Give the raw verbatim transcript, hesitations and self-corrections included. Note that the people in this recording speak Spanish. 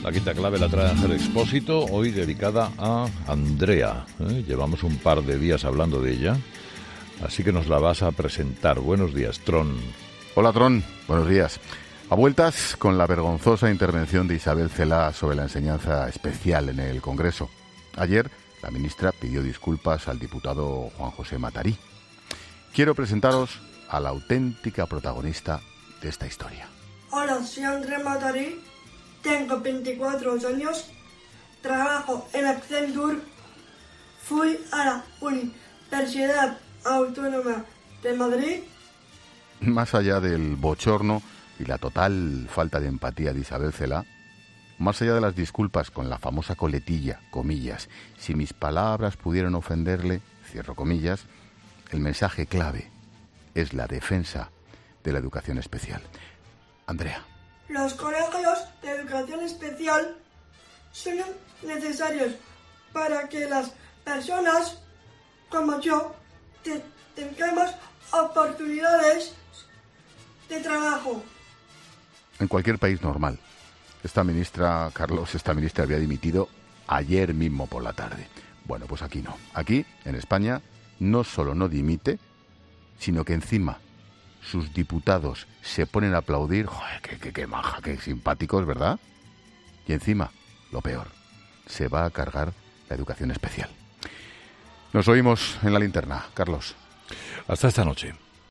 La quinta clave la trae Ángel Expósito, hoy dedicada a Andrea. ¿eh? Llevamos un par de días hablando de ella, así que nos la vas a presentar. Buenos días, Tron. Hola, Tron. Buenos días. A vueltas con la vergonzosa intervención de Isabel Celaá sobre la enseñanza especial en el Congreso. Ayer, la ministra pidió disculpas al diputado Juan José Matarí. Quiero presentaros a la auténtica protagonista de esta historia. Hola, soy Andrea Matarí, tengo veinticuatro años, trabajo en Accenture, fui a la Universidad Autónoma de Madrid. Más allá del bochorno y la total falta de empatía de Isabel Celaá, más allá de las disculpas con la famosa coletilla, comillas, si mis palabras pudieran ofenderle, cierro comillas, el mensaje clave es la defensa de la educación especial. Andrea. Los colegios de educación especial son necesarios para que las personas como yo te, tengamos oportunidades de trabajo. En cualquier país normal, esta ministra, Carlos, esta ministra había dimitido ayer mismo por la tarde. Bueno, pues aquí no. Aquí, en España, no solo no dimite, sino que encima sus diputados se ponen a aplaudir. Joder, qué, qué, qué maja, qué simpáticos, ¿verdad? Y encima, lo peor, se va a cargar la educación especial. Nos oímos en la linterna, Carlos. Hasta esta noche.